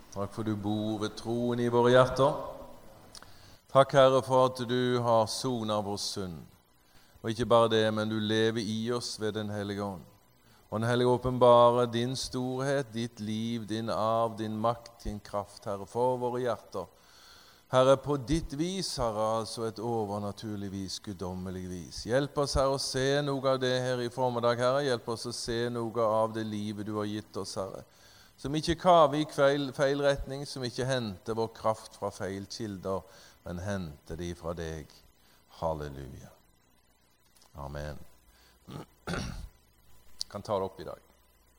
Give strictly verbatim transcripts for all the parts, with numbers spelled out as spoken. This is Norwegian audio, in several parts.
Takk for du bor ved troen i våre hjerter. Takk, Herre, for at du har sonet vår synd. Og ikke bare det, men du lever i oss ved den hellige ånd. Og den hellige åpenbarer din storhet, ditt liv, din arv, din makt, din kraft, Herre, for våre hjerter. Herre, på ditt vis, Herre, altså et overnaturlig vis, guddommelig vis. Hjelp oss, Herre, å se noe av det her i formiddag, Herre. Hjelp oss å se noe av det livet du har gitt oss, Herre. Som ikke kaver i feil, feil retning, som ikke henter vår kraft fra feil kilder, men henter de fra deg. Halleluja. Amen. Jeg kan ta det opp i dag.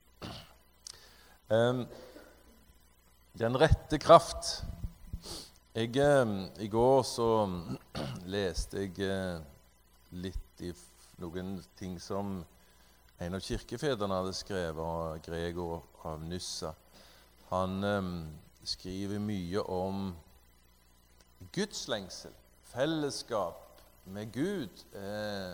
Um, den rette kraft. Jeg, um, I går så leste jeg uh, litt i noen ting som en av kirkefedrene hadde skrevet, Gregor av Nyssa. Han um, skriver mye om Guds lengsel, fellesskap med Gud. Eh,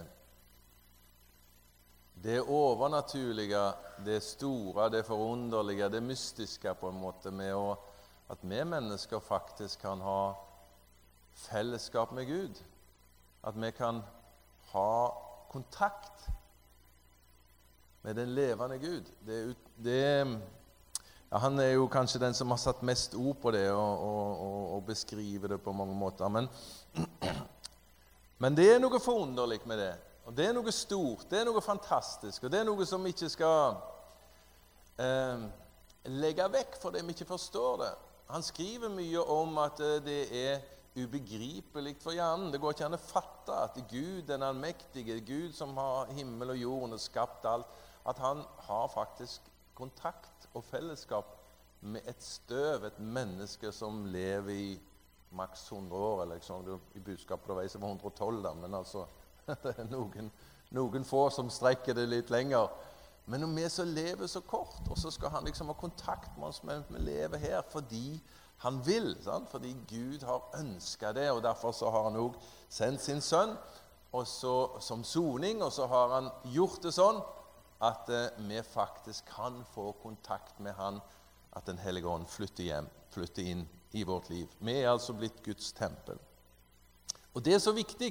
det overnaturlige, det store, det forunderlige, det mystiske på en måte, med å, at vi mennesker faktisk kan ha fellesskap med Gud. At vi kan ha kontakt med den levende Gud. Det, det, ja, han er jo kanskje den som har satt mest ord på det og, og, og, og beskriver det på mange måter. Men, men det er noe forunderlig med det. Og det er noe stort, det er noe fantastisk. Og det er noe som vi ikke skal eh, legge vekk fordi vi ikke forstår det. Han skriver mye om at det er ubegripelig for hjernen. Det går ikke an å fatte at Gud, den allmektige, Gud som har himmel og jorden og skapt alt, at han har faktisk kontakt og fellesskap med et støv, et menneske som lever i maks hundre år, eller sånn, i budskapet det veier var hundre og tolv, da, men altså, det er noen, noen få som strekker det litt lenger. Men når vi så lever så kort, og så skal han liksom ha kontakt med oss, men vi lever her fordi han vil, sant? Fordi Gud har ønsket det, og derfor så har han også sendt sin sønn, og så, som soning, og så har han gjort det sånn, at eh, vi faktisk kan få kontakt med han, at den hellige ånd flytter hjem, flytter inn i vårt liv. Vi er altså blitt Guds tempel. Og det er så viktig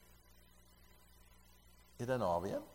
i den avhjem.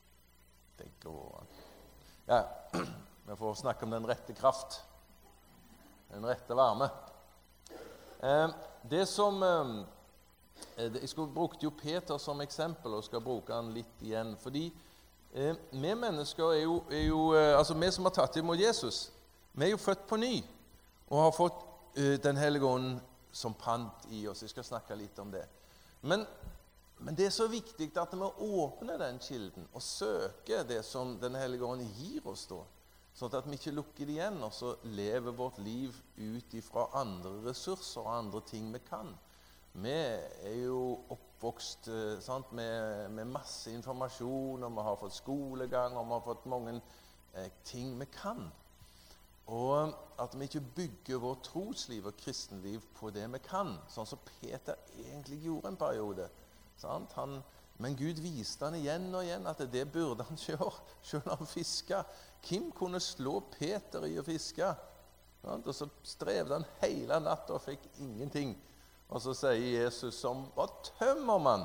Ja, vi får snakke om den rette kraft, den rette varme. Eh, det som, eh, jeg skulle brukt jo Peter som eksempel, og skal bruke han litt igjen, fordi Eh, vi mennesker er jo, er jo eh, altså vi som har tatt imot Jesus, vi er jo født på ny, og har fått eh, den hellige ånd som pant i oss. Jeg skal snakke litt om det. Men, men det er så viktig at vi åpner den kilden, og søker det som den hellige ånd gir oss da, sånn at vi ikke lukker det igjen, og så lever vårt liv ut ifra andre ressurser og andre ting vi kan. Vi er jo oppvokst sant, med, med masse informasjon, og vi har fått skolegang, og vi har fått mange eh, ting vi kan. Og at vi ikke bygger vår trosliv og kristenliv på det vi kan, sånn som Peter egentlig gjorde en periode. Sant? Han, men Gud viste han igjen og igjen at det burde han gjøre, selv om han fisket. Hvem kunne slå Peter i å fiske? Sant? Og så strevde han hele natten og fikk ingenting. Og så sier Jesus som var tømmermann,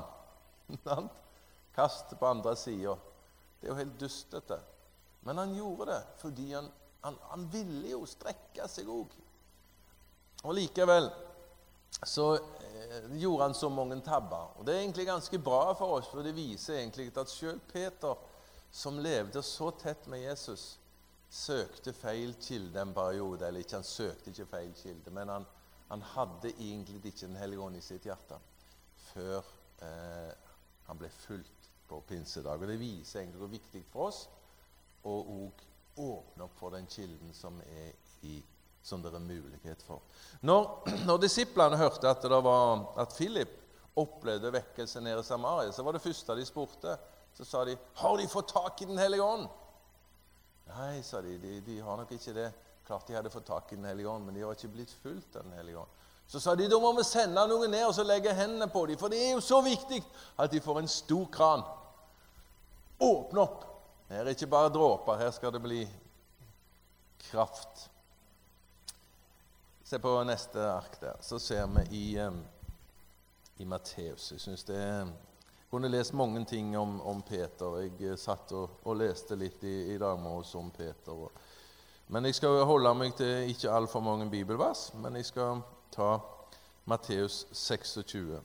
kast på andre siden. Det er jo helt dustete. Men han gjorde det fordi han, han, han ville jo strekke seg også. Og likevel så eh, gjorde han så mange tabber. Og det er egentlig ganske bra for oss, for det viser egentlig at selv Peter, som levde så tett med Jesus, søkte feil kilde en periode, eller ikke, han søkte ikke feil kilde, men han Han hadde egentlig ikke den hellige ånd i sitt hjerte før eh, han ble fulgt på pinsedag. Og det viser egentlig hvor viktig for oss å åpne opp for den kilden som, er i, som det er mulighet for. Når, når disiplene hørte at, det var, at Philip opplevde vekkelse nede i Samaria, så var det første de spurte. Så sa de, har de fått tak i den hellige ånd? Nei, sa de, de, de har nok ikke det. Klart de hadde fått tak i den hellige ånd, men de har ikke blitt fulgt av den hellige ånd. Så sa de, da må vi sende noen ned og så legge hendene på dem, for det er jo så viktig at de får en stor kran. Åpne opp. Her er ikke bare dråper, her skal det bli kraft. Se på neste ark der, så ser vi i, um, i Matteus. Jeg synes det er, jeg kunne lest mange ting om, om Peter. Jeg satt og, og leste litt i, i dag morges om Peter. Og, men jeg skal holde meg til ikke alt for mange bibelvers, men jeg skal ta Matteus tjueseks,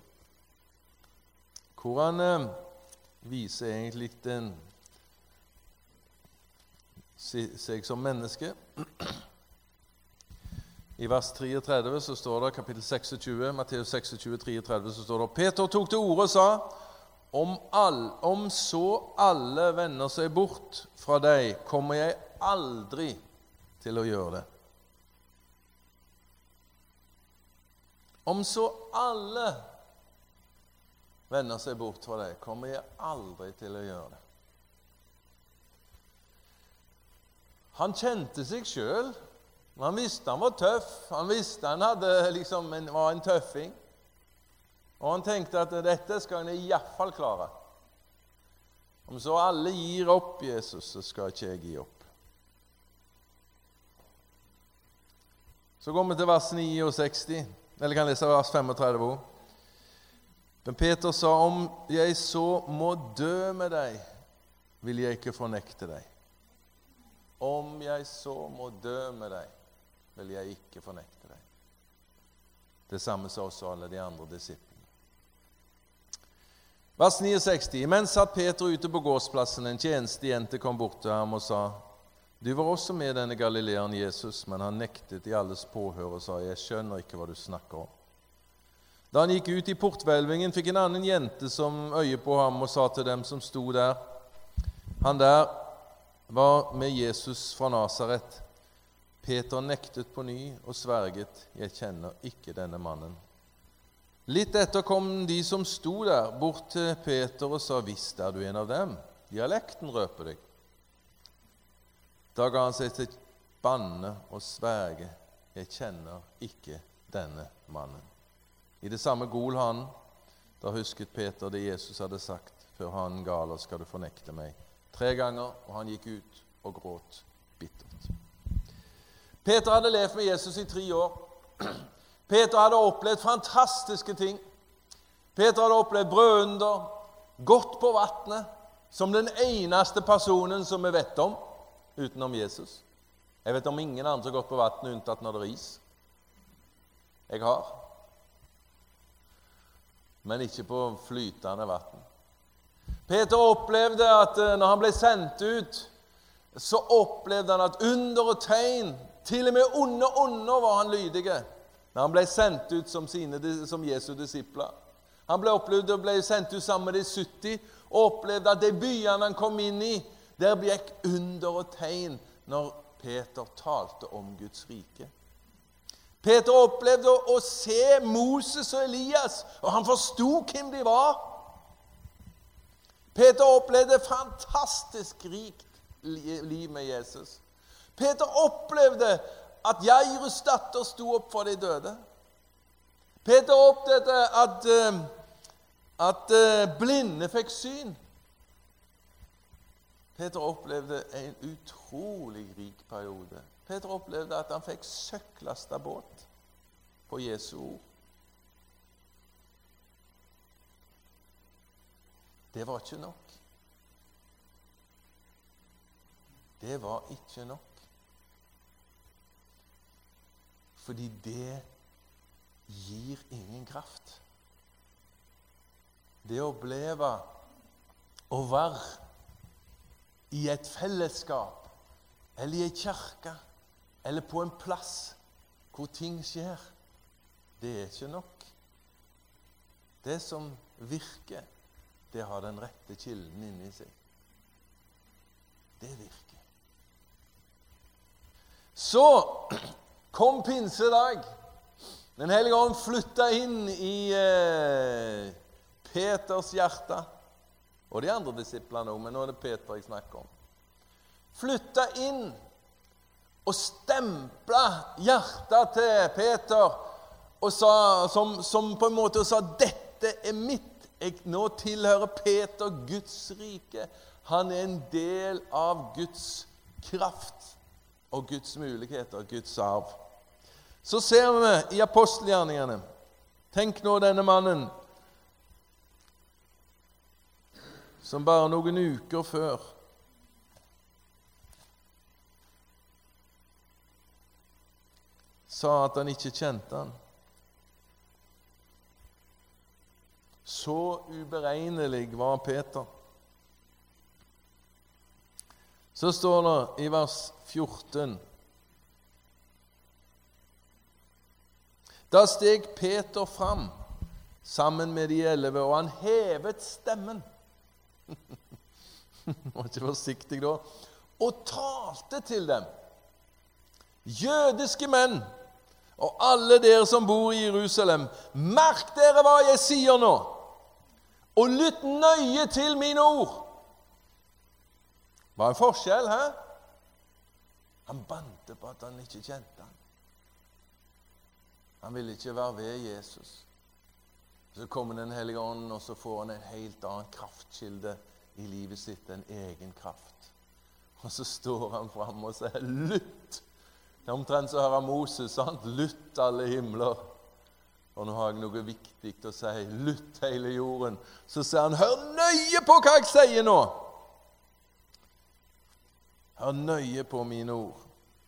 hvor han uh, viser egentlig den, seg som menneske. I vers treogtredve så står det, kapittel tjueseks, Matteus tjueseks, treogtredve, så står det, Peter tok til orde og sa, om, all, om så alle vender seg bort fra deg, kommer jeg aldri til å gjøre det. Om så alle vender seg bort fra deg, kommer jeg aldri til å gjøre det. Han kjente seg selv. Han visste han var tøff. Han visste han hadde liksom en, var en tøffing. Og han tenkte at dette skal han i hvert fall klare. Om så alle gir opp Jesus, så skal ikke jeg gi opp. Så går vi til vers sekstini, eller kan lese vers femogtredve. Men Peter sa, om jeg så må dø med deg, vil jeg ikke fornekte deg. Om jeg så må dø med deg, vil jeg ikke fornekte deg. Det samme sa også alle de andre disiplene. Vers sekstini. Imens satt Peter ute på gårdsplassen. En tjenestejente kom bort til ham og sa, du var også med denne galileeren Jesus, men han nektet i alles påhør og sa, jeg skjønner ikke hva du snakker om. Da han gikk ut i porthvelvingen, fikk en annen jente som øye på ham og sa til dem som sto der, han der var med Jesus fra Nazaret. Peter nektet på ny og sverget, jeg kjenner ikke denne mannen. Litt etter kom de som sto der bort til Peter og sa, visst er du en av dem? Dialekten røper deg. Da ga han seg til banne og sverge, jeg kjenner ikke denne mannen. I det samme gol han, da husket Peter det Jesus hadde sagt, før han galer skal du fornekte meg. Tre ganger, og han gikk ut og gråt bittert. Peter hadde levd med Jesus i tre år. Peter hadde opplevd fantastiske ting. Peter hadde opplevd brødunder, gått på vattnet, som den eneste personen som vi vet om, utenom Jesus. Jeg vet om ingen andre som har gått på vattnet unntatt når det er is. Jeg har. Men ikke på flytende vatten. Peter opplevde at når han ble sendt ut, så opplevde han at under og tegn, til og med under under var han lydige, når han ble sendt ut som, sine, som Jesu disipler. Han ble opplevd og ble sendt ut sammen med de sytti, og opplevde at de byene han kom inn i, der gikk under og tegn når Peter talte om Guds rike. Peter opplevde å, å se Moses og Elias, og han forstod hvem de var. Peter opplevde fantastisk rikt liv med Jesus. Peter opplevde at Jairus datter sto opp for de døde. Peter opplevde at, at blinde fikk syn. Peter opplevde en utrolig rik periode. Peter opplevde at han fikk søklastet båt på Jesu ord. Det var ikke nok. Det var ikke nok. Fordi det gir ingen kraft. Det å oppleve å være i et fellesskap, eller i en kirke, eller på en plass hvor ting skjer, det er ikke nok. Det som virker, det har den rette kilden inni seg. Det virker. Så kom pinsedag. Den hellige ånd flyttet inn i eh, Peters hjerte. Og de andre disiplene også, men nå er det Peter jeg snakker om. Flyttet inn og stemplet hjertet til Peter, og sa, som, som på en måte sa, dette er mitt. Jeg nå tilhører Peter Guds rike. Han er en del av Guds kraft og Guds muligheter, Guds arv. så ser vi i apostelgjerningene, tenk nå denne mannen, som bare noen uker før sa at han ikke kjente han. Så uberegnelig var Peter. Så står det i vers fjorten: Da steg Peter fram sammen med de elleve, og han hevet stemmen. Var ikke forsiktig da. Og talte til dem: Jødiske menn, og alle dere som bor i Jerusalem, merk dere hva jeg sier nå, og lytt nøye til mine ord. Hva er en forskjell, hæ? Han bante på at han ikke kjente han. Han ville ikke være ved Jesus. Så kommer Den hellige ånden, og så får han en helt annen kraftkilde i livet sitt, en egen kraft. Og så står han frem og sier: lytt! Det er omtrent så hører Moses, sant? Lytt alle himler. Og nå har jeg noe viktig å si. Lytt hele jorden. Så sier han: hør nøye på hva jeg sier nå. Hør nøye på mine ord.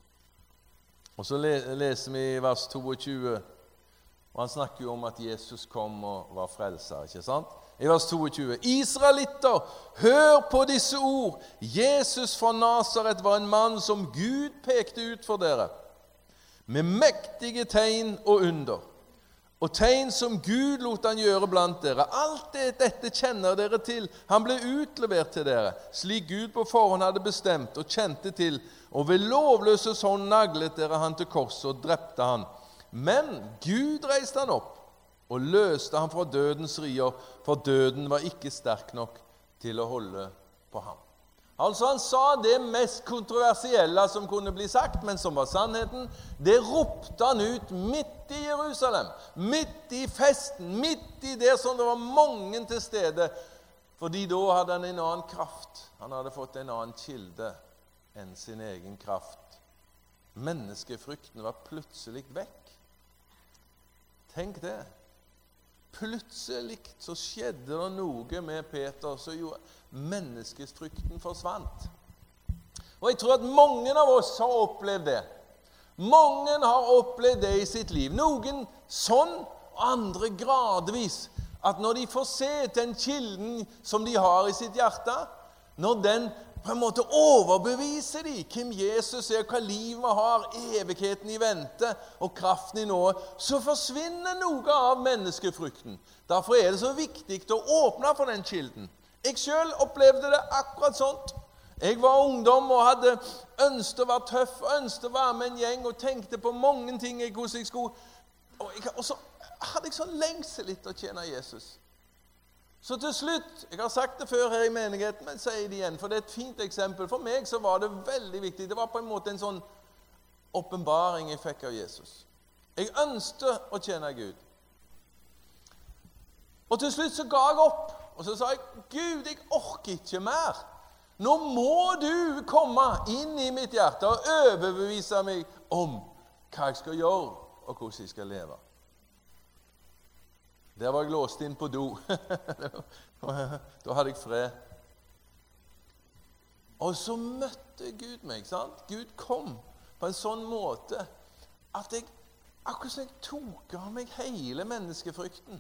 Og så leser vi i vers toogtjue, og han snakker jo om at Jesus kom og var frelser, ikke sant? I vers toogtjue: Israelitter, hør på disse ord. Jesus fra Nazaret var en mann som Gud pekte ut for dere, med mektige tegn og under, og tegn som Gud lot han gjøre blant dere. Alt det, dette kjenner dere til. Han ble utlevert til dere, slik Gud på forhånd hadde bestemt og kjente til, og ved lovløses hånd naglet dere han til korset og drepte han. Men Gud reiste han opp og løste han fra dødens rier, for døden var ikke sterk nok til å holde på ham. Altså han sa det mest kontroversielle som kunne bli sagt, men som var sannheten. Det ropte han ut midt i Jerusalem, midt i festen, midt i det som det var mange til stede, fordi da hadde han en annen kraft. Han hadde fått en annen kilde enn sin egen kraft. Menneskefrykten var plutselig vekk. Tenk det. Plutselig så skjedde det noe med Peter, så jo menneskefrykten forsvant. Og jeg tror at mange av oss har opplevd det. Mange har opplevd det i sitt liv. Noen sånn, og andre gradvis. At når de får se den kilden som de har i sitt hjerte, når den på en måte overbeviser de hvem Jesus er, hva livet har, evigheten i vente og kraften i noe, så forsvinner noe av menneskefrykten. Derfor er det så viktig å åpne for den kilden. Jeg selv opplevde det akkurat sånt. Jeg var ungdom og hadde ønsket å være tøff, ønsket å være med en gjeng og tenkte på mange ting jeg, hvordan jeg skulle. Og, jeg, og så hadde jeg sånn lengsel litt å tjene Jesus. Så til slutt, jeg har sagt det før her i menigheten, men sier det igjen, for det er et fint eksempel. For meg så var det veldig viktig. Det var på en måte en sånn åpenbaring jeg fikk av Jesus. Jeg ønsket å tjene Gud. Og til slutt så ga jeg opp. Og så sa jeg: Gud, jeg orker ikke mer. Nå må du komme inn i mitt hjerte og overbevise meg om hva jeg skal gjøre og hvordan jeg skal leve. Der var jeg låst inn på do. Da hadde jeg fred. Og så møtte Gud meg, sant? Gud kom på en sånn måte at jeg, akkurat som jeg tok av meg hele menneskefrykten.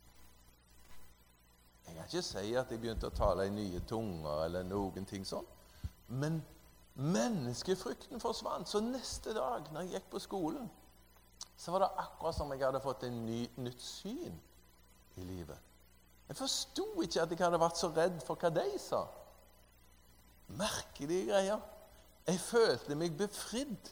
Jeg kan ikke si at jeg begynte å tale i nye tunger eller noen ting sånn. Men menneskefrykten forsvant. Så neste dag, når jeg gikk på skolen, så var det akkurat som jeg hadde fått en ny, nytt syn i livet. Jeg forstod ikke at jeg hadde vært så redd for hva de sa. Merkelige greier. Jeg følte meg befridd.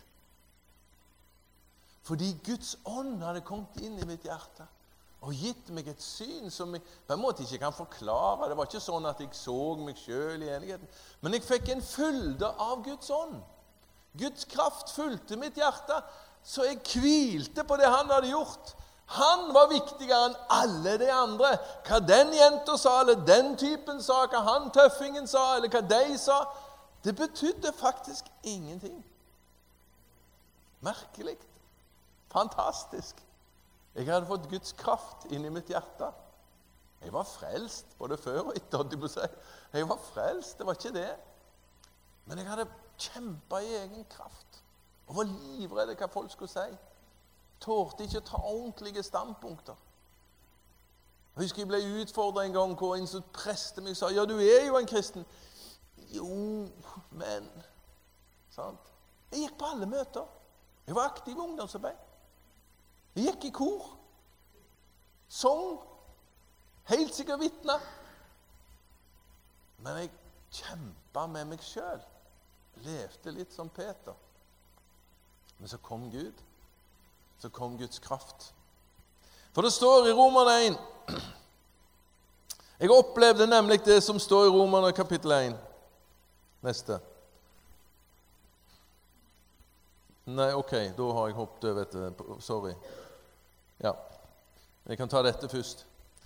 Fordi Guds ånd hadde kommet inn i mitt hjerte og gitt meg et syn som jeg på en måte ikke kan forklare. Det var ikke sånn at jeg så meg selv i enigheten. Men jeg fikk en fylde av Guds ånd. Guds kraft fulgte mitt hjerte, så jeg hvilte på det han hadde gjort. Han var viktigere enn alle de andre. Hva den jenta sa, eller den typen sa, hva han tøffingen sa, eller hva de sa, det betydde faktisk ingenting. Merkelig. Fantastisk. Jeg hadde fått Guds kraft inn i mitt hjerte. Jeg var frelst, både før og etter. Jeg var frelst, det var ikke det. Men jeg hadde kjempet i egen kraft. Og var livredd hva folk skulle si. Tårte ikke å ta ordentlige standpunkter. Jeg husker jeg ble utfordret en gang, hvor en som preste meg sa, ja, du er jo en kristen. Jo, men... Sant? Jeg gikk på alle møter. Jeg var aktiv i ungdomsarbeid. Jeg gikk i kor. Sång. Helt sikkert vitne. Men jeg kjempet med meg selv. Levde litt som Peter. Men så kom Gud. Så kom Guds kraft. For det står i Romerne én. Jeg opplevde nemlig det som står i Romerne kapittel én. Neste. Nei, ok, da har jeg hoppet over etter. Sorry. Ja, jeg kan ta dette først.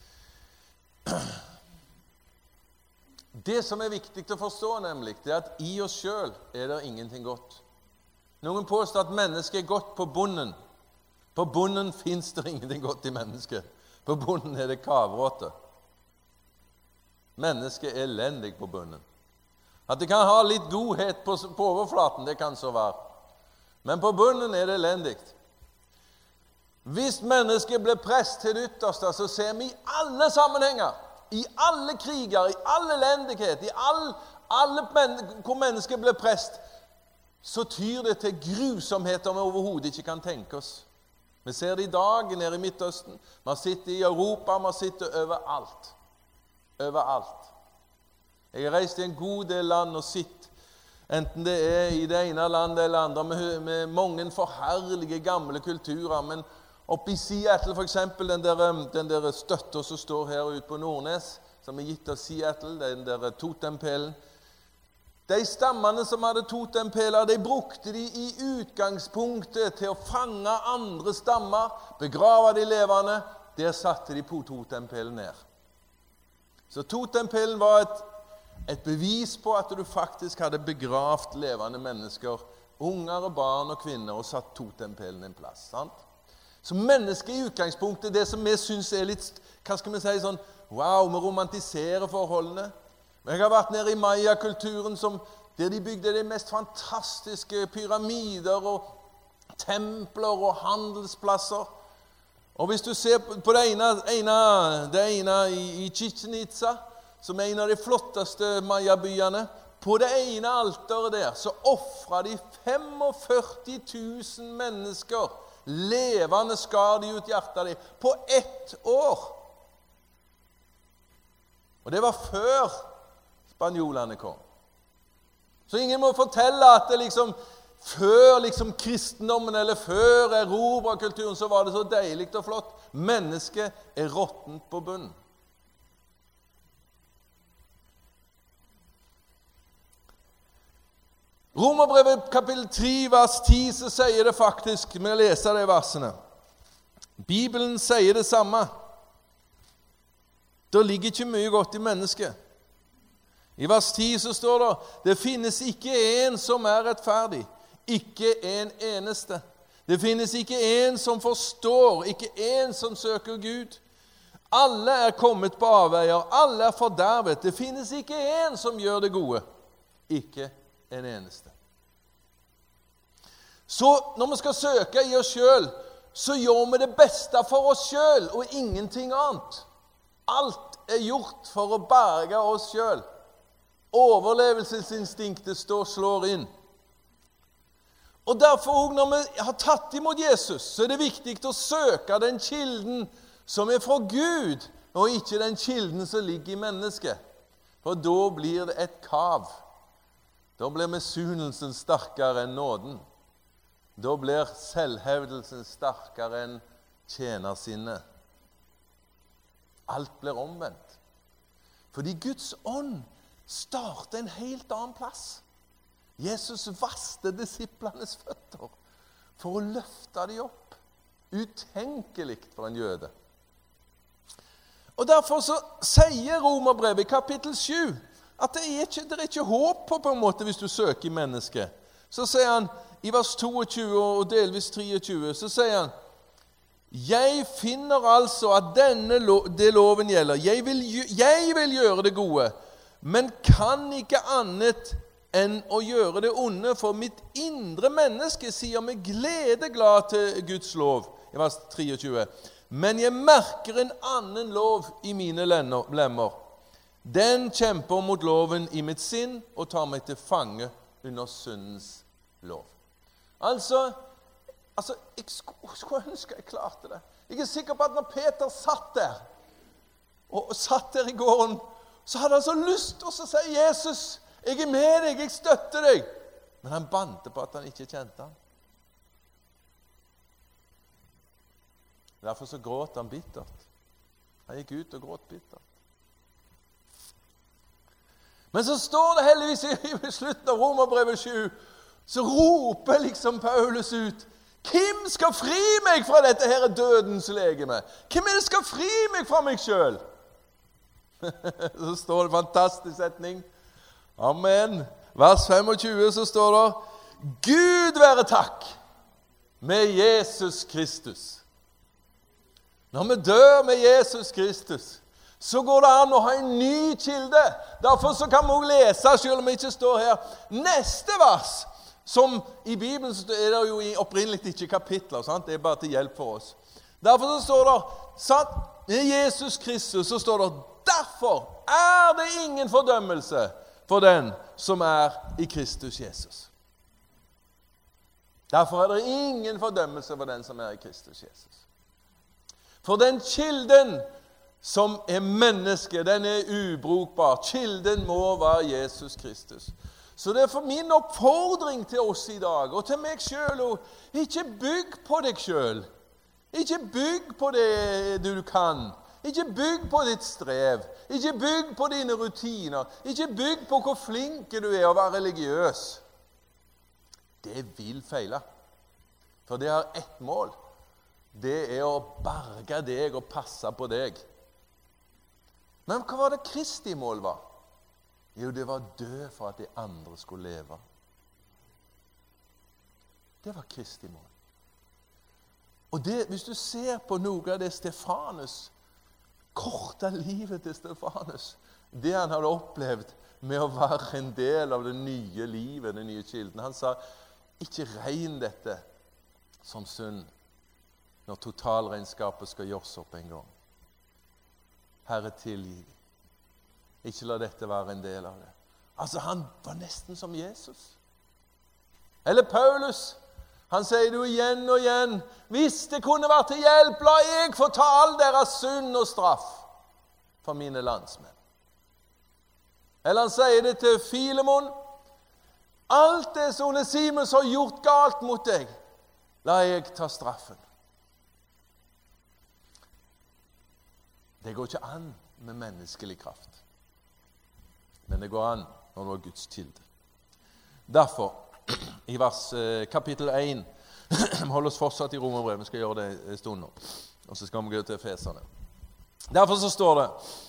Det som er viktig å forstå, nemlig, det er at i oss selv er det ingenting godt. Noen påstår at mennesket er godt på bunnen. På bunnen finnes det ingenting godt i mennesket. På bunnen er det kavråte. Mennesket er elendig på bunnen. At det kan ha litt godhet på, på overflaten, det kan så være. Men på bunnen er det elendigt. Hvis mennesket blir prest til det ytterste, så ser vi i alle sammenhenger, i alle kriger, i alle elendighet, i all, alle men, hvor mennesket blir prest, så tyr det til grusomheter vi overhodet ikke kan tenke oss. Vi ser det i dag nede i Midtøsten. Man sitter i Europa, man sitter overalt. Overalt. Jeg har reist i en god del land og sitt, enten det er i det ene landet eller andre, med, med mange forherlige gamle kulturer, men oppe i Seattle for eksempel, den der, den der støtter som står her ute på Nordnes, som er gitt av Seattle, den der totempelen. De stammene som hadde totempeler, de brukte de i utgangspunktet til å fange andre stammer, begrave de levende. Der satte de på totempelen ned. Så totempelen var et Et bevis på at du faktisk hadde begravt levende mennesker, unger og barn og kvinner, og satt totempelen en plass. Sant? Så mennesket i utgangspunktet, det som vi synes er litt, hva skal vi si, sånn, wow, vi romantiserer forholdene. Men jeg har vært nede i Maya-kulturen, som, der de bygde de mest fantastiske pyramider og templer og handelsplasser. Og hvis du ser på det ene, ene, det ene i, i Chichen Itza, som er en av de flotteste Maya-byene, på det ene alteret der, så offret de førtifem tusen mennesker, levende skar de ut hjertet de, på ett år. Og det var før spanjolene kom. Så ingen må fortelle at det liksom, før liksom kristendommen, eller før erobrakulturen, så var det så deilig og flott. Mennesket er råttent på bunnen. Romerbrevet kapittel tre, vers ti, så sier det faktisk, vi leser de versene. Bibelen sier det samme. Det ligger ikke mye godt i mennesket. I vers ti så står det, det finnes ikke en som er rettferdig, ikke en eneste. Det finnes ikke en som forstår, ikke en som søker Gud. Alle er kommet på avveier, alle er fordervet. Det finnes ikke en som gjør det gode, ikke en eneste. Så når vi skal søke i oss selv, så gjør vi det beste for oss selv, og ingenting annet. Alt er gjort for å berge oss selv. Overlevelsesinstinktet står slår inn. Og derfor, når vi har tatt imot Jesus, så er det viktig å søke den kilden som er fra Gud, og ikke den kilden som ligger i mennesket. For da blir det et kav. Da blir misunnelsen sterkere enn nåden. Da blir selvhevdelsen sterkere enn tjenersinnet. Alt blir omvendt. Fordi Guds ånd starter en helt annen plass. Jesus vaste disiplenes føtter for å løfte dem opp. Utenkelig for en jøde. Og derfor så sier Romerbrevet i kapittel sju at det er ikke, det er ikke håp på på en måte hvis du søker i mennesket. Så sier han, i vers tjueto og delvis treogtyve, så sier han, jeg finner altså at denne lo, det loven gjelder. Jeg vil, jeg vil gjøre det gode, men kan ikke annet enn å gjøre det onde, for mitt indre menneske sier med glede glad til Guds lov, i vers treogtyve. Men jeg merker en annen lov i mine lemmer. Den kjemper mot loven i mitt sinn og tar meg til fange under syndens lov. Altså, altså jeg skulle, skulle ønske jeg klarte det. Jeg er sikker på at når Peter satt der, og satt der i gården, så hadde han så lyst til å si, Jesus, jeg er med deg, jeg støtter deg. Men han bante på at han ikke kjente han. Derfor så gråt han bittert. Han gikk ut og gråt bittert. Men så står det heldigvis i slutten av Romerbrevet sju, så roper liksom Paulus ut, hvem skal fri meg fra dette her dødens legeme? Hvem er det skal fri meg fra meg selv? Så står det en fantastisk setning. Amen. Vers tjuefem så står det, Gud være takk med Jesus Kristus. Når vi dør med Jesus Kristus, så går det an å ha en ny kilde. Derfor så kan vi også lese, selv om vi ikke står her, neste vers, som i Bibelen er det jo opprinnelig ikke kapitler, sant? Det er bare til hjelp for oss. Derfor så står det, sant? I Jesus Kristus så står det, derfor er det ingen fordømmelse for den som er i Kristus Jesus. Derfor er det ingen fordømmelse for den som er i Kristus Jesus. For den kilden som er menneske, den er ubrukbar. Kilden må være Jesus Kristus. Så det er for min oppfordring til oss i dag, og til meg selv, og ikke bygg på deg selv. Ikke bygg på det du kan. Ikke bygg på ditt strev. Ikke bygg på dine rutiner. Ikke bygg på hvor flink du er å være religiøs. Det vil feile. For det har ett mål. Det er å berge deg og passe på deg. Men hva var det Kristi mål var? Jo, det var død for at de andre skulle leve. Det var Kristi mål. Og det, hvis du ser på noe av det Stefanus, korte livet til Stefanus, det han hadde opplevd med å være en del av det nye livet, den nye kilden, han sa, ikke regn dette som synd, når totalregnskapet skal gjøres opp en gang. Herre, tilgi. Ikke la dette være en del av det. Altså, han var nesten som Jesus. Eller Paulus, han sier det igjen og igjen, hvis det kunne vært til hjelp, la jeg få ta all deres synd og straff for mine landsmenn. Eller han sier det til Filemon, alt det som Onesimus har gjort galt mot deg, la jeg ta straffen. Det går ikke an med menneskelig kraft. Men det går an når det er Guds kilde. Derfor, i vers eh, kapittel én, vi holder oss fortsatt i Romerbrevet, vi skal gjøre det en stund nå, og så skal vi gå til Efeserne. Derfor så står det,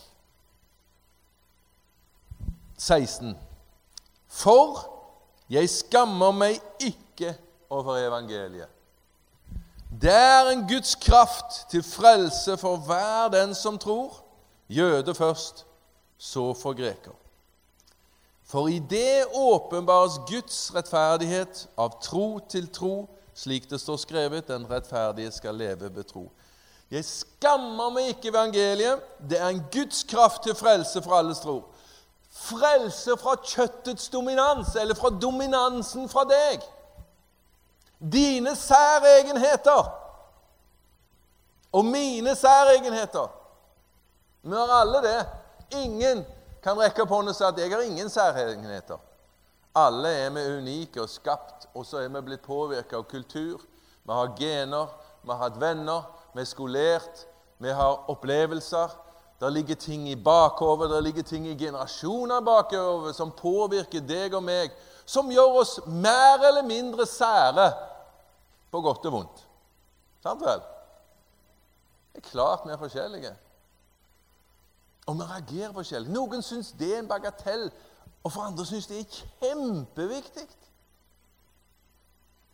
seksten, for jeg skammer meg ikke over evangeliet. Det er en Guds kraft til frelse for hver den som tror, jøde først, så for greker. For i det åpenbares Guds rettferdighet av tro til tro, slik det står skrevet, den rettferdige skal leve ved tro. Jeg skammer meg ikke evangeliet, det er en Guds kraft til frelse for alles tro. Frelse fra kjøttets dominans, eller fra dominansen fra deg. Dine særegenheter og mine særegenheter. Vi har alle det. Ingen kan rekke på hånden og si at jeg har ingen særegenheter. Alle er vi unike og skapt, og så er vi blitt påvirket av kultur. Vi har gener, vi har hatt venner, vi er skolert, vi har opplevelser. Det ligger ting i bakover, det ligger ting i generasjoner bakover som påvirker deg og meg, som gjør oss mer eller mindre sære på godt og vondt. Sant vel? Det er klart vi er forskjellige. Og vi reagerer forskjellig. Noen synes det er en bagatell, og for andre synes det er kjempeviktig.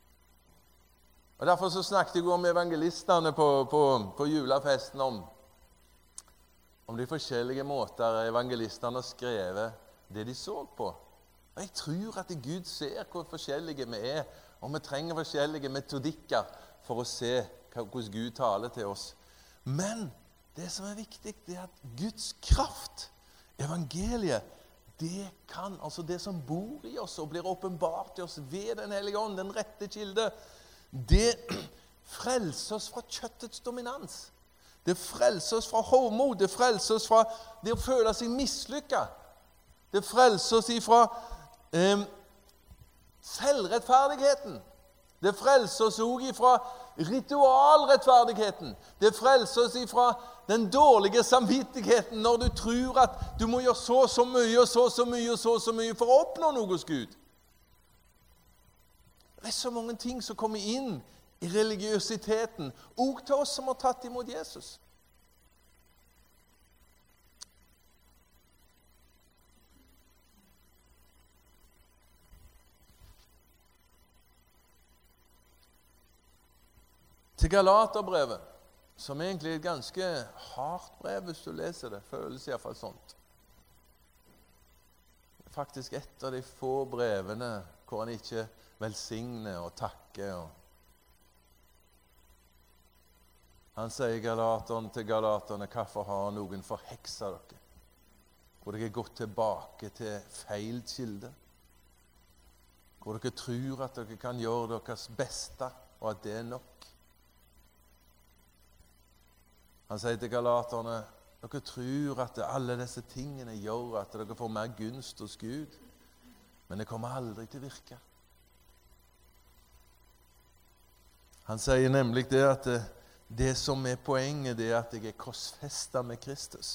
Og Derfor så snakket jeg om evangelistene på, på, på julafesten om, om de forskjellige måter evangelistene har skrevet det de så på. Og jeg tror at Gud ser hvor forskjellige vi er, og vi trenger forskjellige metodikker for å se hvordan Gud taler til oss. Men det som er viktig, det er at Guds kraft, evangeliet, det kan, altså det som bor i oss og blir åpenbart i oss ved den hellige ånd, den rette kilde, det frelser oss fra kjøttets dominans. Det frelser oss fra hovmod, det frelser oss fra det å føle seg mislykket. Det frelser oss fra eh, selvrettferdigheten. Det frelser oss også fra ritualrettferdigheten. Det frelser oss fra den dårlige samvittigheten når du tror at du må gjøre så så mye og så så mye og så så mye for å oppnå noe hos Gud. Det er så mange ting som kommer inn i religiøsiteten, også til oss som har tatt imot Jesus. Til Galaterbrevet, som egentlig er et ganske hardt brev hvis du leser det, føles i hvert fall sånt. Det er faktisk et av de få brevene hvor han ikke velsigner og takker. Og han sier Galateren til Galaterne, hvorfor har noen forheksa dere? Hvor dere er gått tilbake til feil kilde. Hvor dere tror at dere kan gjøre deres beste, og at det er nok. Han sier til Galaterne, dere tror at alle disse tingene gjør at dere får mer gunst hos Gud, men det kommer aldri til å virke. Han sier nemlig det at det, det som er poenget, det er at jeg er korsfestet med Kristus.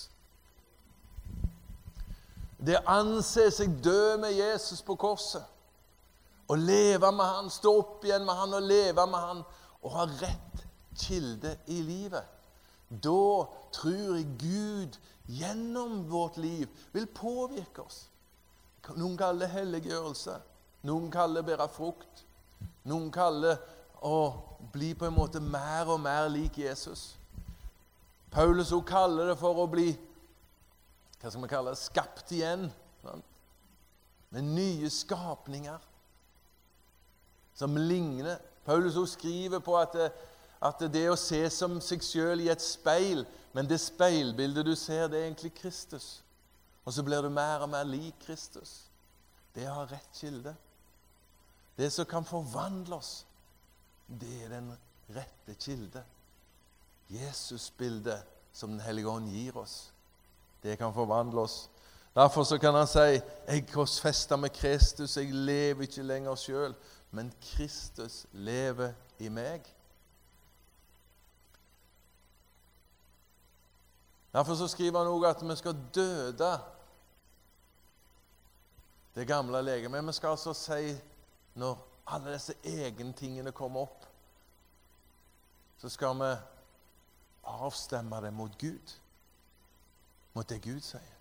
Det anser seg død med Jesus på korset, og leve med han, stå opp igjen med han og leve med han, og ha rett kilde i livet. Da tror jeg Gud gjennom vårt liv vil påvirke oss. Noen kaller det helliggjørelse, noen kaller det bære frukt, noen kaller å bli på en måte mer og mer lik Jesus. Paulus også kaller det for å bli, hva skal man kalle det, skapt igjen, med nye skapninger som ligner. Paulus også skriver på at det, at det er å se som seg selv i et speil, men det speilbildet du ser, det er egentlig Kristus. Og så blir du mer og mer lik Kristus. Det har rett kilde. Det som kan forvandle oss, det er den rette kilde. Jesus-bildet som den hellige ånd gir oss. Det kan forvandle oss. Derfor så kan han si, jeg korsfester med Kristus, jeg lever ikke lenger selv, men Kristus lever i meg. Derfor så skriver han også at vi skal døde det gamle legemet. Men vi skal altså si, når alle disse egne tingene kommer opp, så skal vi avstemme det mot Gud. Mot det Gud sier.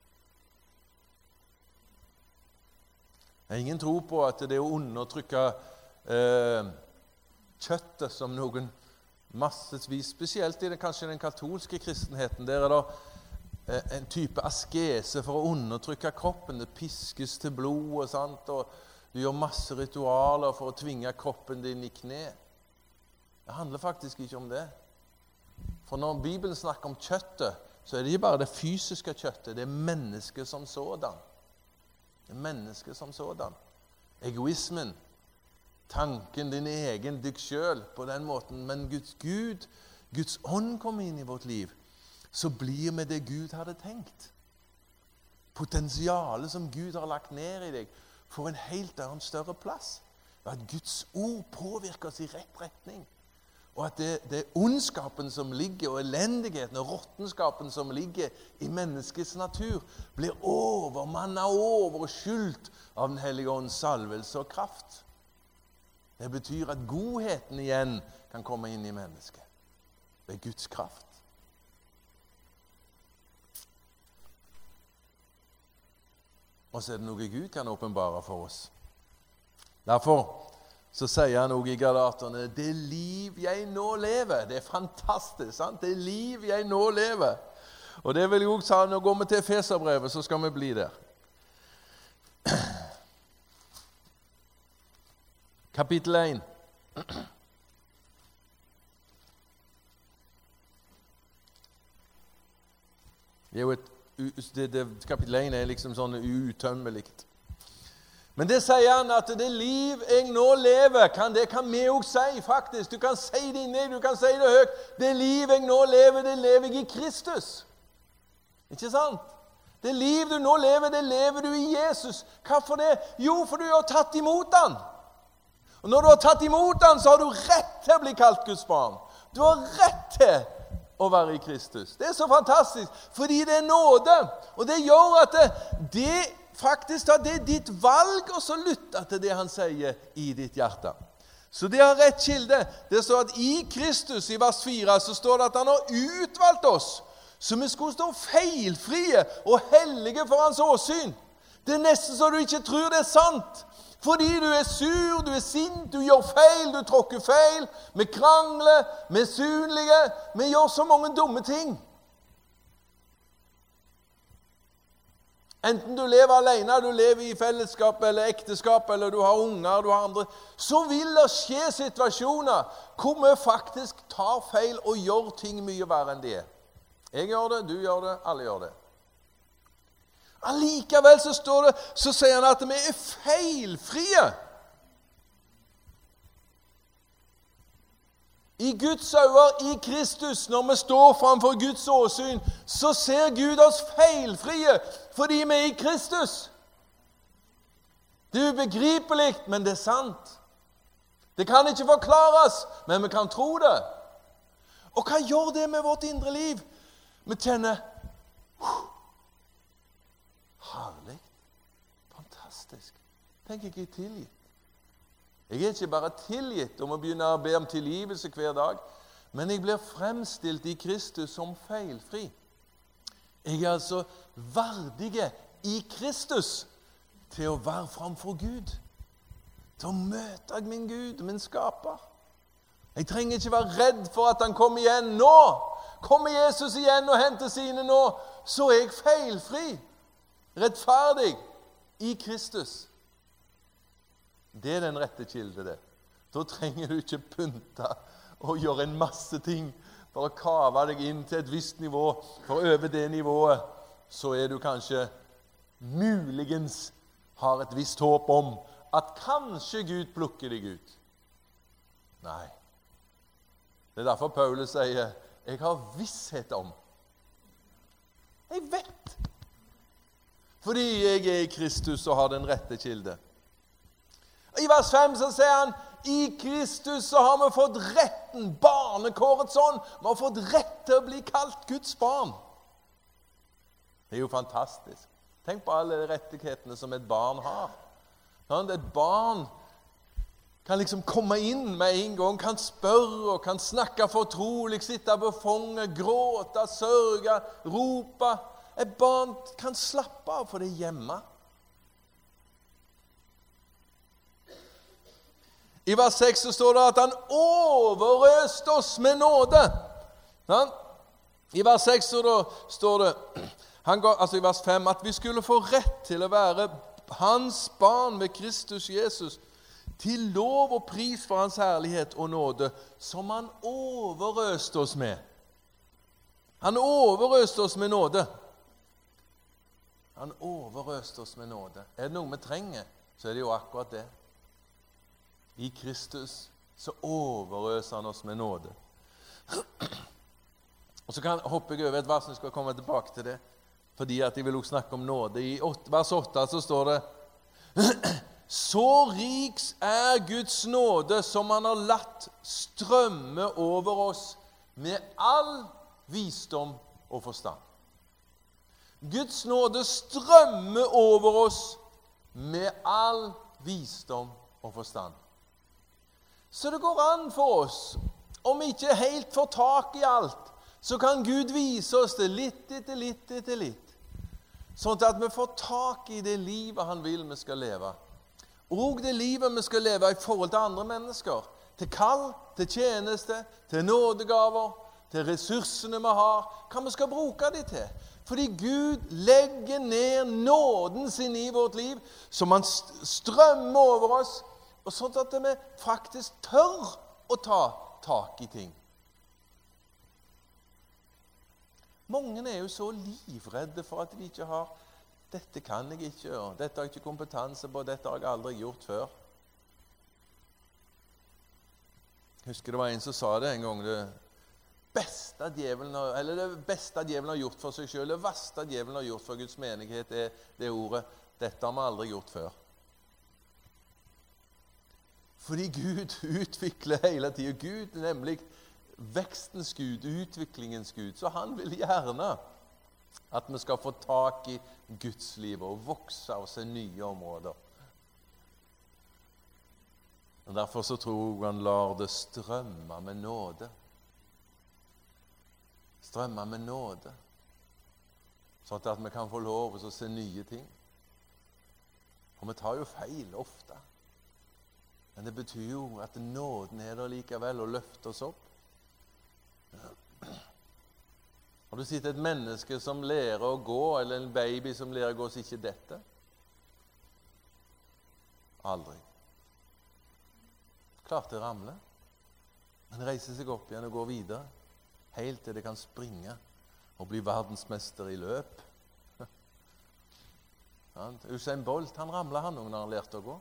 Det er ingen tro på at det er å undertrykke eh, kjøttet som noen massevis, spesielt i det, kanskje den katolske kristenheten. Der er det eh, en type askese for å undertrykke kroppen. Det piskes til blod og sant, og du gjør masse ritualer for å tvinge kroppen din i kne. Det handler faktisk ikke om det. For når Bibelen snakker om kjøttet, så er det ikke bare det fysiske kjøttet, det er mennesket som sådan. Det er mennesket som sådan. Egoismen, tanken din egen, deg selv på den måten, men Guds Gud, Guds ånd kommer inn i vårt liv, så blir vi det Gud hadde tenkt. Potensialet som Gud har lagt ned i deg, får en helt annen større plass. At Guds ord påvirker oss i rett retning. Og at det, det er ondskapen som ligger, og elendigheten og råttenskapen som ligger i menneskets natur, blir overmannet over og skyldt av den hellige ånds salvelse og kraft. Det betyr at godheten igjen kan komme inn i mennesket. Det er Guds kraft. Og så er det noe Gud kan åpenbare for oss. Derfor så sier han også i Galaterne, det liv jeg nå lever, det er fantastisk, sant? Det liv jeg nå lever. Og det vil jeg også si, nå går vi til Efeserbrevet, så skal vi bli der. Kapittel én. Det er jo et, det, det, kapittel én er liksom sånn utømmelikt. Men det sier han at det liv jeg nå lever, kan, det kan vi også si faktisk. Du kan si det inni, du kan si det høyt. Det liv jeg nå lever, det lever jeg i Kristus. Ikke sant? Det liv du nå lever, det lever du i Jesus. Hvorfor det? Jo, for du har tatt imot han. Og når du har tatt imot han, så har du rett til å bli kalt Guds barn. Du har rett til å være i Kristus. Det er så fantastisk, fordi det er nåde. Og det gjør at det, det faktisk da, det er ditt valg å så lytte til det han sier i ditt hjerte. Så det har rett kilde. Det står at i Kristus, i vers fire, så står det at han har utvalgt oss, så vi skulle stå feilfrie og hellige for hans åsyn. Det er nesten så du ikke tror det er sant. Fordi du er sur, du er sint, du gjør feil, du tråkker feil, vi krangler, vi er sunlige, vi gjør så mange dumme ting. Enten du lever alene, du lever i fellesskap eller ekteskap, eller du har unger, du har andre, så vil det skje situasjoner hvor vi faktisk tar feil og gjør ting mye verre enn det er. Jeg gjør det, du gjør det, alle gjør det. Allikevel så står det, så sier han at vi er feilfrie. I Guds øyne, i Kristus, når vi står framfor Guds åsyn, så ser Gud oss feilfrie, fordi vi er i Kristus. Det er ubegripelig, men det er sant. Det kan ikke forklares, men vi kan tro det. Og hva gjør det med vårt indre liv? Vi tenner, herlig, fantastisk. Tenk, jeg er tilgitt. Jeg er ikke bare tilgitt om å begynne å be om tilgivelse hver dag, men jeg blir fremstilt i Kristus som feilfri. Jeg er altså verdig i Kristus til å være framfor Gud, til å møte min Gud, min skaper. Jeg trenger ikke være redd for at han kommer igjen nå. Kommer Jesus igjen og henter sine nå, så er jeg feilfri. Rettferdig i Kristus. Det er den rette kilde, det. Da trenger du ikke pynte og gjøre en masse ting for å kave deg inn til et visst nivå. For over det nivået så er du kanskje muligens har et visst håp om at kanskje Gud plukker deg ut. Nei. Det er derfor Paulus sier, jeg har visshet om. Jeg vet. Fordi jeg er i Kristus og har den rette kilde. I vers fem så sier han, i Kristus så har vi fått retten, barnekårets ånd. Vi har fått rett til å bli kalt Guds barn. Det er jo fantastisk. Tenk på alle rettighetene som et barn har. Et barn kan liksom komme inn med en gang, kan spørre og kan snakke fortrolig, sitte på fanget, gråte, sørge, rope. Et barn kan slappe av for det hjemme. I vers seks så står det at han overøste oss med nåde. I vers seks så står det, han ga, altså i vers fem, at vi skulle få rett til å være hans barn ved Kristus Jesus, til lov og pris for hans herlighet og nåde, som han overøste oss med. Han overøste oss med nåde. Han overøste oss med nåde. Er det noe vi trenger, så er det jo akkurat det. I Kristus så overøser han oss med nåde. Og så kan hoppe jeg over et vers, jeg skal komme tilbake til det, fordi at jeg vil også snakke om nåde. I vers åtte så står det, så riks er Guds nåde som han har latt strømme over oss med all visdom og forstand. Guds nåde strømmer over oss med all visdom og forstand. Så det går an for oss, om vi ikke helt får tak i alt, så kan Gud vise oss det litt etter litt etter litt, sånn at vi får tak i det livet han vil vi skal leve. Og det livet vi skal leve i forhold til andre mennesker. Til kall, til tjeneste, til nådegaver, til ressursene vi har. Hva vi skal bruke de til. Fordi Gud legger ned nåden sin i vårt liv, som han strømmer over oss, og sånn at vi faktisk tør å ta tak i ting. Mange er jo så livredde for at de ikke har dette kan jeg ikke gjøre, dette har jeg ikke kompetanse på, dette har jeg aldri gjort før. Jeg husker det var en som sa det en gang, det beste djevelen, eller det beste djevelen har gjort for seg selv, det verste djevelen har gjort for Guds menighet, er det ordet, dette har vi aldri gjort før. Fordi Gud utvikler hele tiden. Gud er nemlig vekstens Gud, utviklingens Gud. Så han vil gjerne at vi skal få tak i Guds liv og vokse av seg nye områder. Og derfor så tror jeg han lar det strømme med nåde. Strømme med nåde. Sånn at vi kan få lov til å se nye ting. Og vi tar jo feil ofte. Men det betyr jo at nåden er der likevel og løfter oss opp. Har du sett et menneske som lærer å gå, eller en baby som lærer å gå, så ikke dette? Aldri. Klart det ramler. Men reiser seg opp igjen og går videre, helt til det kan springe og bli verdensmester i løp. Usain Bolt, han ramlet han når han lærte å gå.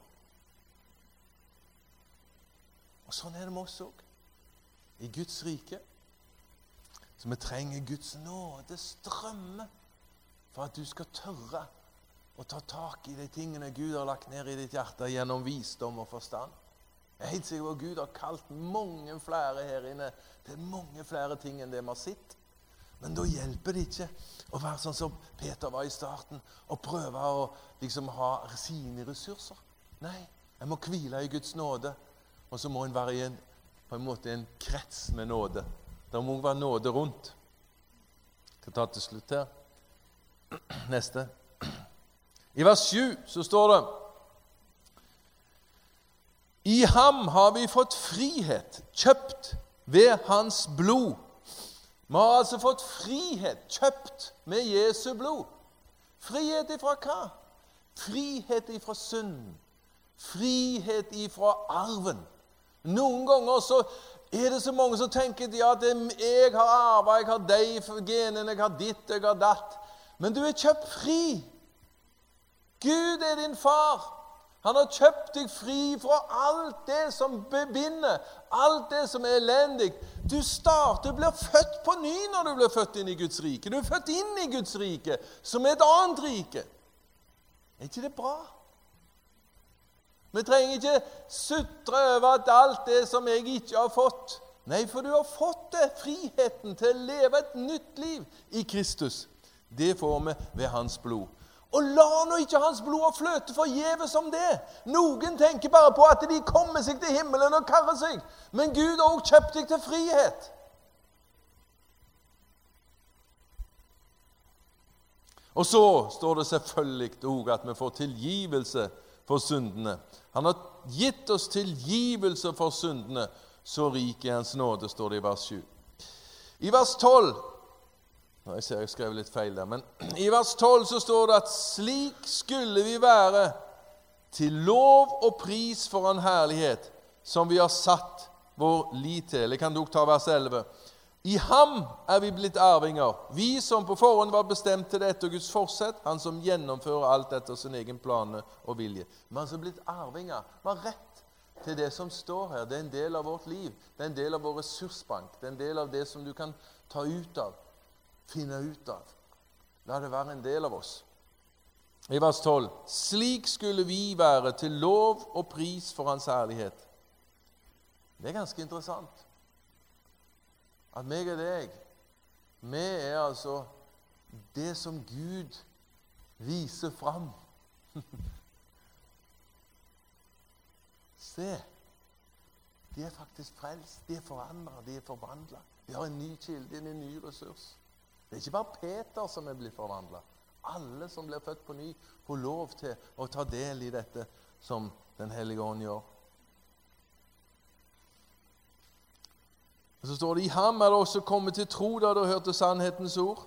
Og sånn er det med oss også. I Guds rike. Så vi trenger Guds nåde strømme for at du skal tørre å ta tak i de tingene Gud har lagt ned i ditt hjerte gjennom visdom og forstand. Jeg er helt sikker på at Gud har kalt mange flere her inne til mange flere ting enn det vi har sett. Men da hjelper det ikke å være sånn som Peter var i starten og prøve å liksom ha sine ressurser. Nei, jeg må hvile i Guds nåde. Og så må en være i en, på en måte en krets med nåde. Det må være nåde rundt. Jeg skal ta til slutt her. Neste. I vers sju så står det: I ham har vi fått frihet, kjøpt ved hans blod. Vi har altså fått frihet, kjøpt med Jesu blod. Frihet ifra hva? Frihet ifra synd. Frihet ifra arven. Noen ganger så er det så mange som tenker ja, det er, jeg har arvet, jeg har deg, genene, jeg har ditt, jeg har datt. Men du er kjøpt fri. Gud er din far. Han har kjøpt deg fri fra alt det som bebinder, alt det som er elendig. Du starter, du blir født på ny når du blir født inn i Guds rike. Du er født inn i Guds rike, som er et annet rike. Er ikke det bra? Vi trenger ikke sutre over at alt det som jeg ikke har fått. Nei, for du har fått det, friheten til å leve et nytt liv i Kristus. Det får vi ved hans blod. Og la nå ikke hans blod fløte forgjeves som det. Noen tenker bare på at de kommer seg til himmelen og karrer seg. Men Gud har også kjøpt deg til frihet. Og så står det selvfølgelig også at vi får tilgivelse for syndene. Han har gitt oss tilgivelse for syndene, så rik er hans nåde, står det i vers sju. I vers tolv, nå jeg ser jeg skrev litt feil der, men i vers tolv så står det at slik skulle vi være til lov og pris for en herlighet, som vi har satt vår lit til. Jeg kan dog ta vers elleve. I ham er vi blitt arvinger, vi som på forhånd var bestemt til det etter Guds forsett, han som gjennomfører alt etter sin egen plane og vilje. Vi har altså blitt arvinger, vi har rett til det som står her. Det er en del av vårt liv, det er en del av vår ressursbank, det er en del av det som du kan ta ut av, finne ut av. La det være en del av oss. I vers tolv, slik skulle vi være til lov og pris for hans herlighet. Det er ganske interessant. At meg og deg, vi er altså det som Gud viser fram. Se, de er faktisk frelst, de er forandret, de er forvandlet. De har en ny kilde, en ny ressurs. Det er ikke bare Peter som er blitt forvandlet. Alle som blir født på ny får lov til å ta del i dette som Den hellige ånd gjør. Og så står det, i ham er det også kommet til tro da dere hørte sannhetens ord.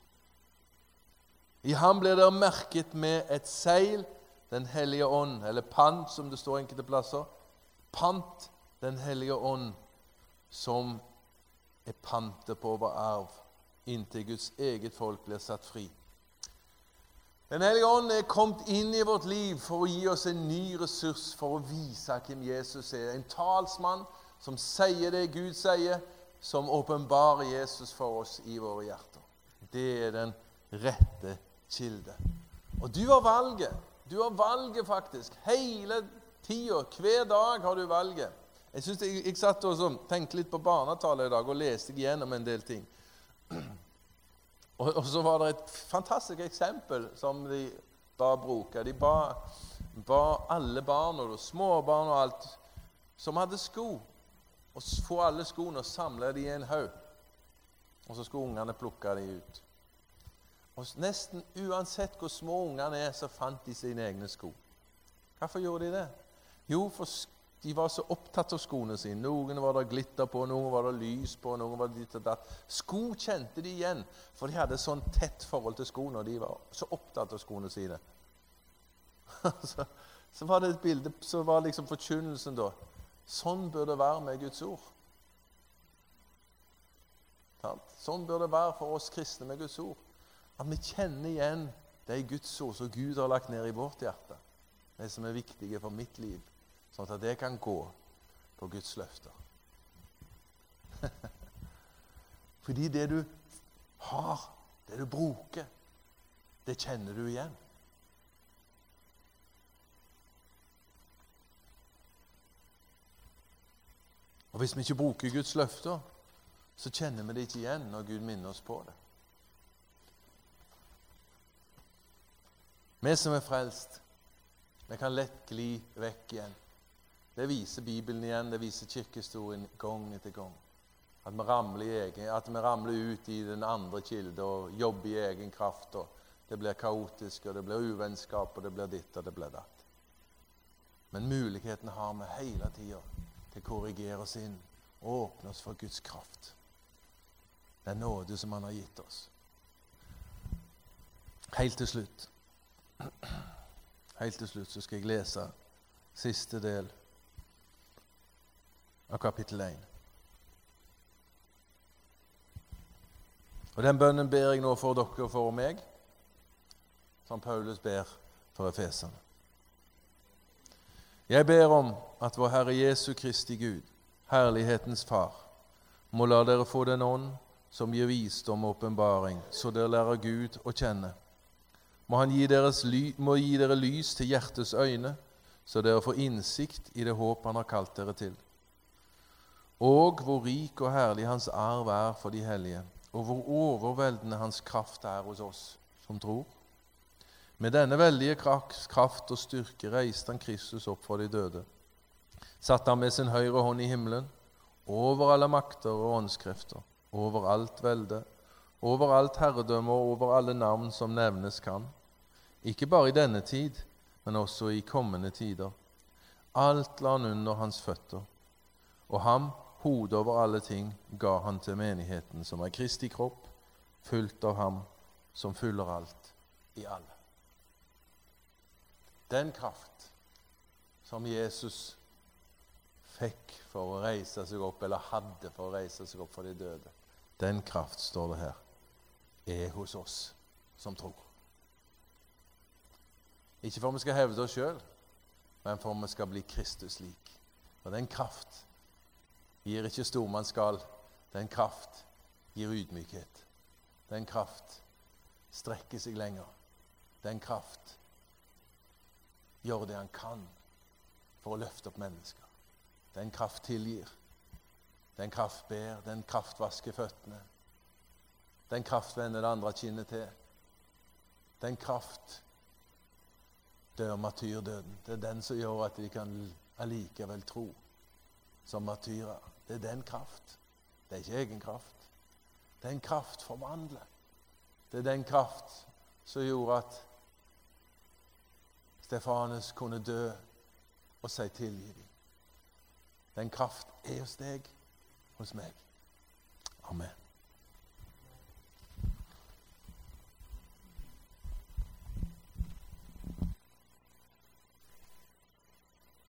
I ham ble dere merket med et seil, Den hellige ånd, eller pant, som det står enkelte plasser. Pant, Den hellige ånd, som er pantet på vår arv, inntil Guds eget folk blir satt fri. Den hellige ånd er kommet inn i vårt liv for å gi oss en ny ressurs for å vise hvem Jesus er. En talsmann som sier det Gud sier, som åpenbarer Jesus for oss i våre hjerter. Det er den rette kilde. Og du har valget. Du har valget faktisk. Hele tiden, hver dag har du valget. Jeg synes jeg, jeg satt og tenkte litt på barnetallet i dag og leste igjennom en del ting. Og, og så var det et fantastisk eksempel som de ba bruke. De ba, ba alle barn og små barn og alt som hadde sko, og få alle skoene og samle de i en haug. Og så skulle ungene plukke de ut. Og nesten uansett hvor små ungene er, så fant de sine egne sko. Hvorfor gjorde de det? Jo, for de var så opptatt av skoene sine. Noen var det glitter på, noen var det lys på, noen var det ditt og datt. Sko kjente de igjen, for de hadde sånn tett forhold til skoene, og de var så opptatt av skoene sine. så, så var det et bilde, så var liksom forkynnelsen da. Sånn bør det være med Guds ord. Sånn bør det være for oss kristne med Guds ord. At vi kjenner igjen det Guds ord som Gud har lagt ned i vårt hjerte. Det som er viktige for mitt liv. Sånn at det kan gå på Guds løfter. Fordi det du har, det du bruker, det kjenner du igjen. Og hvis vi ikke bruker Guds løfter, så kjenner vi det ikke igjen når Gud minner oss på det. Vi som er frelst, vi kan lett gli vekk igjen. Det viser Bibelen igjen, det viser kirkehistorien gang etter gang. At vi ramler, i egen, at vi ramler ut i den andre kilden og jobber i egen kraft. Og det blir kaotisk, og det blir uvennskap, og det blir ditt, og det blir datt. Men muligheten har vi hele tiden til å korrigere oss inn og åpne oss for Guds kraft. Det er nåde som han har gitt oss. Helt til slutt. Helt til slutt så skal jeg lese siste del av kapittel én. Og den bønnen ber jeg nå for dere og for meg, som Paulus ber for Efeserne. Jeg ber om at vår Herre Jesu Kristi Gud, herlighetens Far, må la dere få den ånd som gir visdom og åpenbaring, så dere lærer Gud å kjenne. Må han gi, deres ly, må gi dere lys til hjertets øyne, så dere får innsikt i det håp han har kalt dere til. Og hvor rik og herlig hans arv er for de hellige, og hvor overveldende hans kraft er hos oss som tror. Med denne veldige kraft og styrke reiste han Kristus opp fra de døde. Satt han med sin høyre hånd i himmelen, over alle makter og åndskrefter, over alt velde, over alt herredømme og over alle navn som nevnes kan. Ikke bare i denne tid, men også i kommende tider. Alt la han under hans føtter, og ham, hodet over alle ting, ga han til menigheten, som er Kristi kropp, fullt av ham, som fyller alt i alle. Den kraft som Jesus fikk for å reise seg opp, eller hadde for å reise seg opp for de døde, den kraft, står det her, er hos oss som tror. Ikke for vi skal hevde oss selv, men for vi skal bli Kristus lik. Og den kraft gir ikke stormannsgal, den kraft gir ydmykhet. Den kraft strekker seg lenger. Den kraft gjør det han kan for å løfte opp mennesker. Den kraft tilgir. Den kraft ber. Den kraft vasker føttene. Den kraft vender det andre kinnet til. Den kraft dør martyrdøden. Det er den som gjør at de kan allikevel tro som martyrer. Det er den kraft. Det er ikke egen kraft. Den kraft forvandler. Det er den kraft som gjorde at Stefanus kunne dø og si tilgi dem. Den kraft er hos deg, hos meg. Amen.